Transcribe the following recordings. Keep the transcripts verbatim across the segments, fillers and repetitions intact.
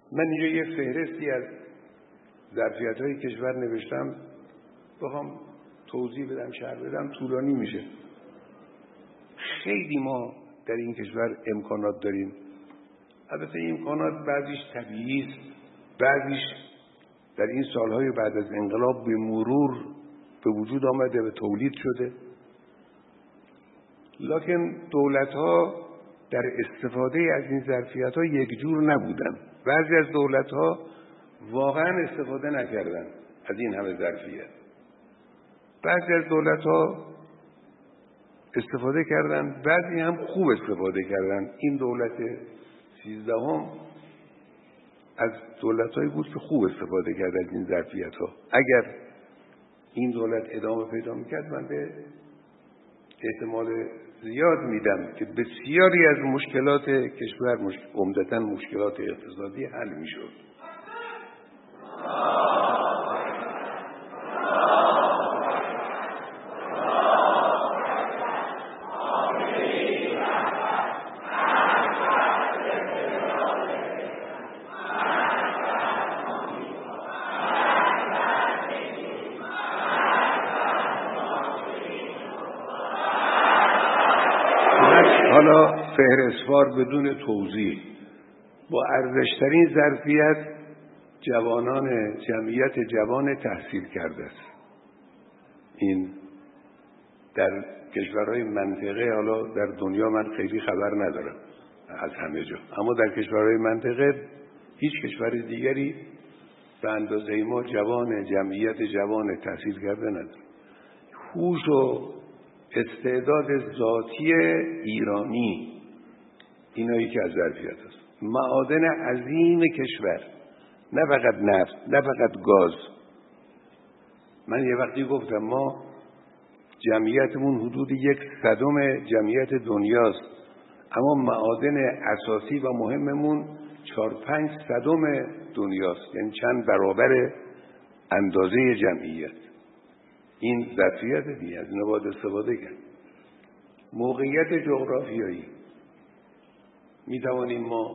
من اینجا یه فهرستی از ظرفیت‌های کشور نوشتم، بخوام توضیح بدم شرح بدم طولانی میشه. خیلی ما در این کشور امکانات داریم. البته این امکانات بعضیش طبیعی است، بعضیش در این سالهای بعد از انقلاب به مرور به وجود آمده و تولید شده. لکن دولت‌ها در استفاده از این ظرفیت‌ها یک جور نبودن. بعضی از دولت‌ها واقعا استفاده نکردن از این همه ظرفیت. بعضی از دولت‌ها استفاده کردن، بعضی هم خوب استفاده کردن. این دولت سیزدهم از دولت‌هایی بود که خوب استفاده کرد از این ظرفیت‌ها. اگر این دولت ادامه پیدا می‌کرد، من به احتمال زیاد میدم که بسیاری از مشکلات کشور، عمدتاً مشکلات اقتصادی، حل می‌شد. حالا فهرستوار بدون توضیح، با ارزشترین ظرفیت جوانان جمعیت جوان تحصیل کرده است. این در کشورهای منطقه، حالا در دنیا من خیلی خبر ندارم از همه جا، اما در کشورهای منطقه هیچ کشور دیگری به اندازه ما جوان جمعیت جوان تحصیل کرده نداره. هوش و استعداد ذاتی ایرانی، اینایی که از ظرفیت است. معادن عظیم کشور، نه فقط نفت، نه فقط گاز. من یه وقتی گفتم ما جمعیتمون حدود یک صدم جمعیت دنیاست، اما معادن اساسی و مهممون چهار پنج صدم دنیاست، یعنی چند برابر اندازه جمعیت. این ظرفیت دیگه، از اینو باید استفاده کرد. موقعیت جغرافیایی، می توانیم ما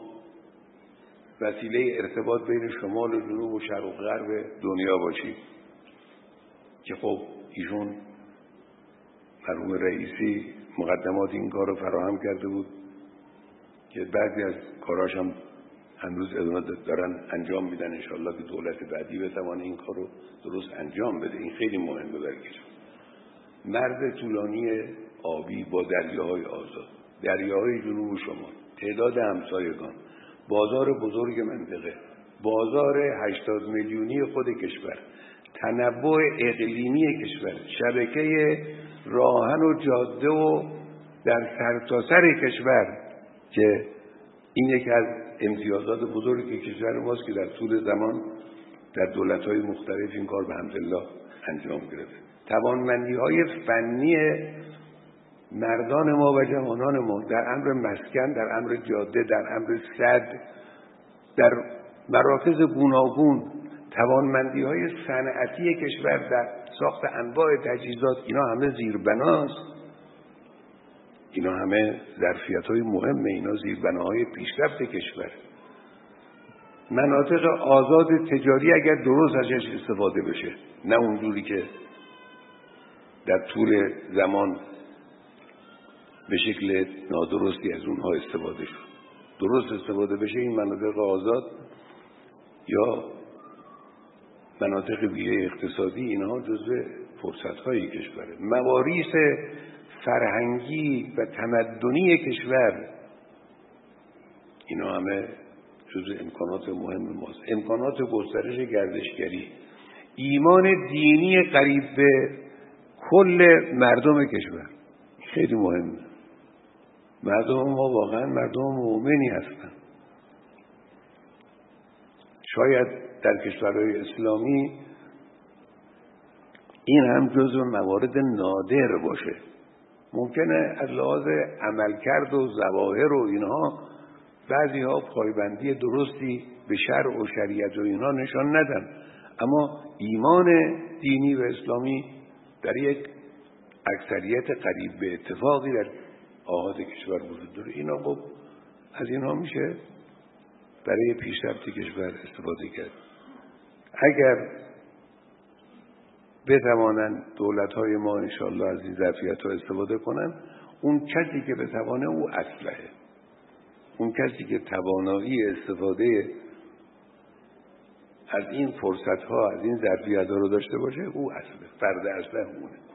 وسیله ارتباط بین شمال و جنوب و شرق و غرب دنیا باشیم که خب ایشون مرحوم رئیسی مقدمات این کار رو فراهم کرده بود که بعضی از کاراش هم هنوز ادامه دارن انجام میدن. انشالله که دولت بعدی بتوانه این کار رو درست انجام بده. این خیلی مهمه در کشور. مرز طولانی آبی با دریاهای آزاد، دریاهای جنوب و شمال، تعداد همسایگان، بازار بزرگ منطقه، بازار هشتاد میلیونی خود کشور، تنوع اقلیمی کشور، شبکه راهن و جاده و در سرتاسر کشور که این یکی از امتیازات بزرگی کشور ماست که در طول زمان در دولت‌های مختلف این کار به حمدالله انجام گرفت. توانمندی‌های فنی مردان ما و جوانان ما در امر مسکن، در امر جاده، در امر سد، در مراکز گوناگون، توانمندی‌های صنعتی کشور در ساخت انواع تجهیزات، اینا همه زیربناست. اینا همه ظرفیت‌های مهمه، اینا زیربناهای پیشرفت کشور. مناطق آزاد تجاری اگر درست ازش استفاده بشه، نه اونجوری که در طول زمان به شکل نادرستی از اونها استفاده شد. درست استفاده بشه این مناطق آزاد یا مناطق ویژه اقتصادی، اینها جزو فرصت‌های کشوره. مواریث فرهنگی و تمدنی کشور، اینا همه جزو امکانات مهم ماست. امکانات گسترش گردشگری، ایمان دینی قریب به کل مردم کشور خیلی مهمه. مردم ما واقعا مردم مؤمنی هستن. شاید در کشورهای اسلامی این هم جزو موارد نادر باشه. ممکنه از لحاظ عملکرد و ظواهر و اینها بعضی ها پایبندی درستی به شرع و شریعت و اینها نشان ندن، اما ایمان دینی و اسلامی در یک اکثریت قریب به اتفاقی در آحاد کشور وجود داره. اینا خب از اینها میشه برای پیشرفت کشور استفاده کرد. اگر بتوانند دولت‌های ما انشاءالله از این ظرفیت‌ها استفاده کنند، اون کسی که بتوانه او اسلحه، اون کسی که توانایی استفاده از این فرصت‌ها، از این ظرفیت‌ها رو داشته باشه، او اسلحه، فرد اسلحه اونه.